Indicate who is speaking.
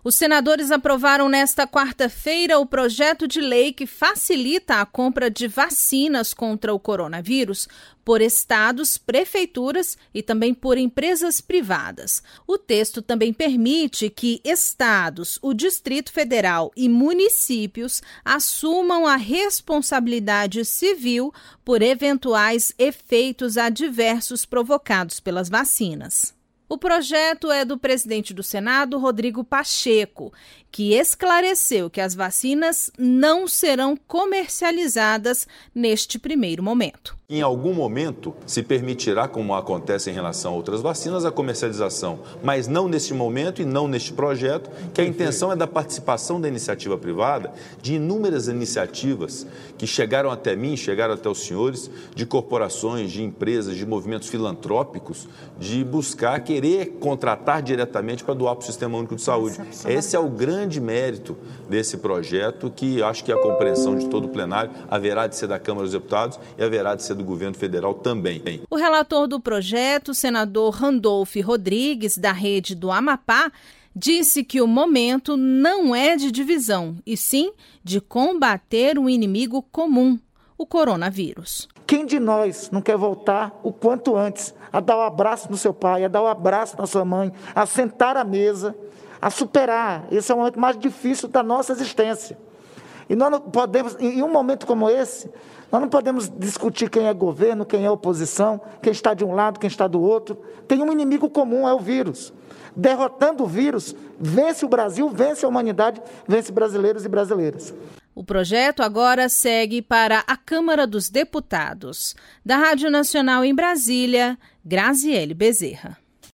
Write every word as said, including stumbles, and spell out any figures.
Speaker 1: Os senadores aprovaram nesta quarta-feira o projeto de lei que facilita a compra de vacinas contra o coronavírus por estados, prefeituras e também por empresas privadas. O texto também permite que estados, o Distrito Federal e municípios assumam a responsabilidade civil por eventuais efeitos adversos provocados pelas vacinas. O projeto é do presidente do Senado, Rodrigo Pacheco, que esclareceu que as vacinas não serão comercializadas neste primeiro momento.
Speaker 2: Em algum momento se permitirá, como acontece em relação a outras vacinas, a comercialização, mas não neste momento e não neste projeto, que a intenção é da participação da iniciativa privada, de inúmeras iniciativas que chegaram até mim, chegaram até os senhores, de corporações, de empresas, de movimentos filantrópicos, de buscar, querer contratar diretamente para doar para o Sistema Único de Saúde. Esse é o grande mérito desse projeto, que acho que a compreensão de todo o plenário haverá de ser da Câmara dos Deputados e haverá de ser do governo federal também.
Speaker 1: O relator do projeto, o senador Randolph Rodrigues, da Rede do Amapá, disse que o momento não é de divisão, e sim de combater um inimigo comum, o coronavírus.
Speaker 3: Quem de nós não quer voltar o quanto antes a dar o um abraço no seu pai, a dar o um abraço na sua mãe, a sentar à mesa, a superar? Esse é o momento mais difícil da nossa existência. E nós não podemos, em um momento como esse, nós não podemos discutir quem é governo, quem é oposição, quem está de um lado, quem está do outro. Tem um inimigo comum, é o vírus. Derrotando o vírus, vence o Brasil, vence a humanidade, vence brasileiros e brasileiras.
Speaker 1: O projeto agora segue para a Câmara dos Deputados. Da Rádio Nacional em Brasília, Graziele Bezerra.